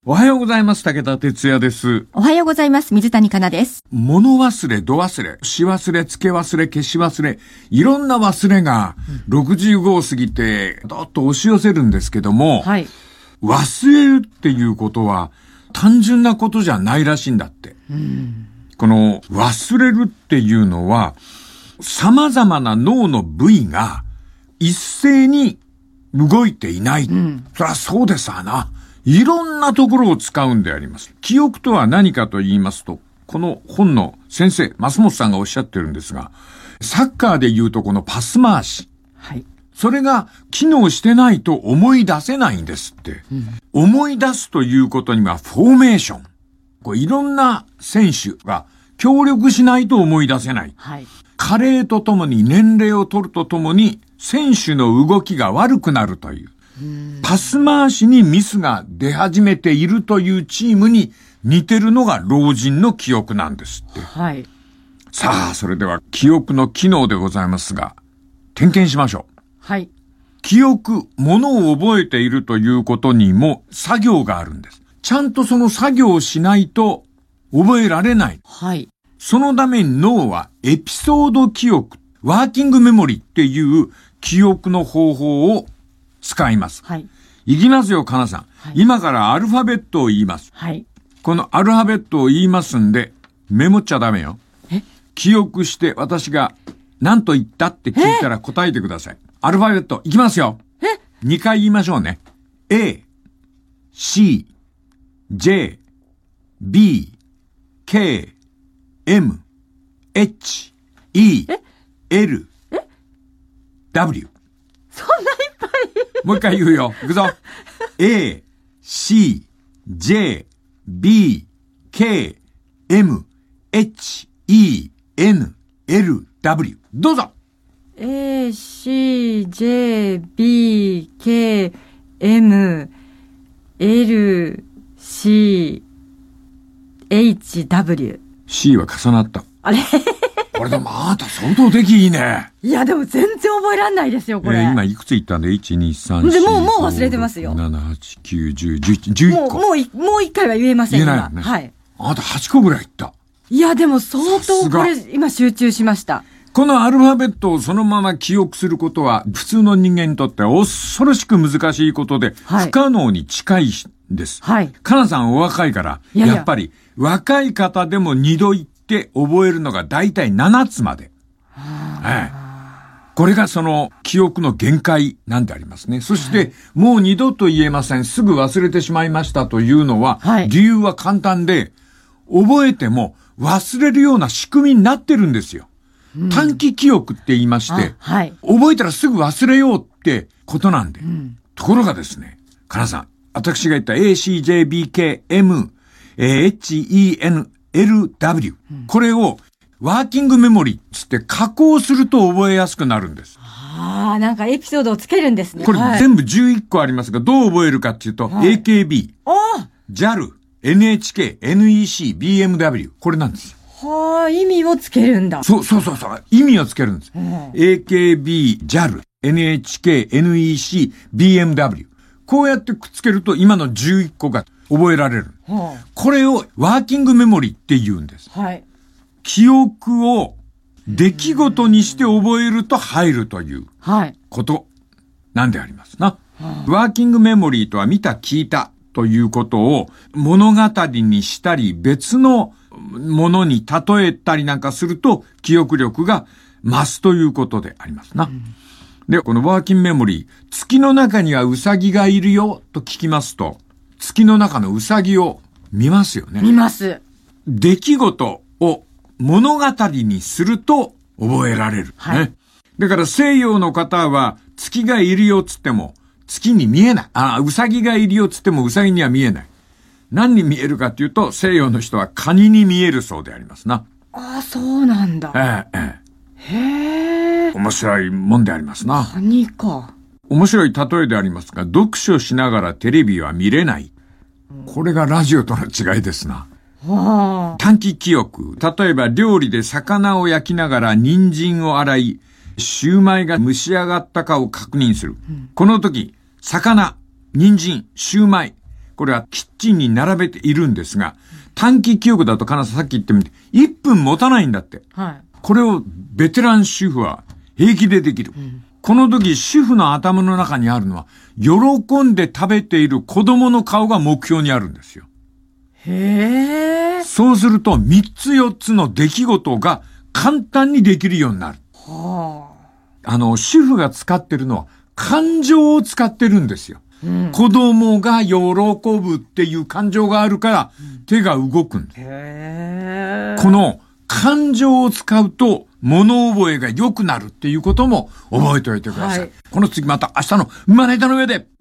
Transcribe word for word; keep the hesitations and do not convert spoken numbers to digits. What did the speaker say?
おはようございます。武田哲也です。 おはようございます。水谷香奈です。 物忘れ、度忘れ、し忘れ、付け忘れ、消し忘れ、いろんな忘れがろくじゅうごを過ぎてどっと押し寄せるんですけども、はい、忘れるっていうことは単純なことじゃないらしいんだって。うん、この忘れるっていうのは様々な脳の部位が一斉に動いていない。うん、そりゃそうですわな。いろんなところを使うんであります。記憶とは何かと言いますと、この本の先生、増本さんがおっしゃってるんですが、サッカーで言うとこのパス回し。はい。それが機能してないと思い出せないんですって。うん、思い出すということにはフォーメーション。こういろんな選手が協力しないと思い出せない。はい。加齢とともに年齢を取るとともに選手の動きが悪くなるという。パス回しにミスが出始めているというチームに似てるのが老人の記憶なんですって。はい。さあ、それでは記憶の機能でございますが、点検しましょう。はい。記憶、ものを覚えているということにも作業があるんです。ちゃんとその作業をしないと覚えられない。はい。そのために脳はエピソード記憶、ワーキングメモリっていう記憶の方法を使います。はい。いきますよ、かなさん。はい、今からアルファベットを言います。はい。このアルファベットを言いますんで、メモっちゃダメよ。え？記憶して私が何と言ったって聞いたら答えてください。アルファベットいきますよ。え？にかい言いましょうね。A、C、J、B、K、M、H、E、L、W。 そんないっぱいもう一回言うよ。いくぞ。A、C、J、B、K、M、H、E、N、L、W。どうぞ。 A、C、J、B、K、M、L、C、H、W。 C は重なった。あれこれでもあなた相当できいいね。 いやでも全然覚えらんないですよ、これ。 えー、今いくつ言ったんで ?いち、に、さん、よん、 でもう、もう忘れてますよ。 なな、はち、きゅう、じゅう、じゅういち、じゅういっこ。 もう、もう、もう一回は言えません。 言えないよね。はい。あなたはちこぐらい言った。 いやでも相当これ今集中しました。 このアルファベットをそのまま記憶することは普通の人間にとって恐ろしく難しいことで、はい、不可能に近いんです。はい。かなさんお若いから、いやいややっぱり若い方でも二度言って覚えるのがだいたいななつまで。はい。これがその記憶の限界なんでありますね。そして、はい、もう二度と言えません。すぐ忘れてしまいましたというのは、はい、理由は簡単で、覚えても忘れるような仕組みになってるんですよ。うん、短期記憶って言いまして、はい、覚えたらすぐ忘れようってことなんで。うん、ところがですね、かなさん、私が言った A、C、J、B、K、M、H、E、N、L、W、うん、これをワーキングメモリーつって加工すると覚えやすくなるんです。 ああ、なんかエピソードをつけるんですね。 これ全部じゅういっこありますが、どう覚えるかっていうと、はい、エーケービー、ジャル、エヌエイチケー、エヌイーシー、ビーエムダブリュー。これなんです。 はあ、意味をつけるんだ。 そうそうそうそう。意味をつけるんです。うん、エーケービー、ジャル、エヌエイチケー、エヌイーシー、ビーエムダブリュー。こうやってくっつけると今のじゅういっこが覚えられる。はあ、これをワーキングメモリーって言うんです。はい。記憶を出来事にして覚えると入るということなんでありますな。はあ、ワーキングメモリーとは見た聞いたということを物語にしたり別のものに例えたりなんかすると記憶力が増すということでありますな。うん、で、このワーキングメモリー、月の中にはウサギがいるよと聞きますと、月の中のウサギを見ますよね。 見ます。 出来事を物語にすると覚えられる。はい。ね。だから西洋の方は月がいるよっつっても月に見えない。あ、ウサギがいるよっつってもウサギには見えない。何に見えるかっていうと西洋の人はカニに見えるそうでありますな。 ああ、そうなんだ。 ええ、ええ。へえ。 面白いもんでありますな。 カニか。 面白い例えでありますが、読書しながらテレビは見れない。これがラジオとの違いですな。はあ、短期記憶。例えば料理で魚を焼きながら人参を洗い、シューマイが蒸し上がったかを確認する。うん、この時、魚、人参、シューマイ、 これはキッチンに並べているんですが、短期記憶だと、かなさっき言ってみて、いっぷん持たないんだって。はい。これをベテラン主婦は平気でできる。うん、この時、主婦の頭の中にあるのは、喜んで食べている子供の顔が目標にあるんですよ。 へー。 そうすると、みっつよっつの出来事が簡単にできるようになる。はあ。あの、主婦が使ってるのは、感情を使ってるんですよ。うん、子供が喜ぶっていう感情があるから、手が動くんです。へー。この感情を使うと、物覚えが良くなるっていうことも覚えておいてください。はい、この次また明日のまな板の上で。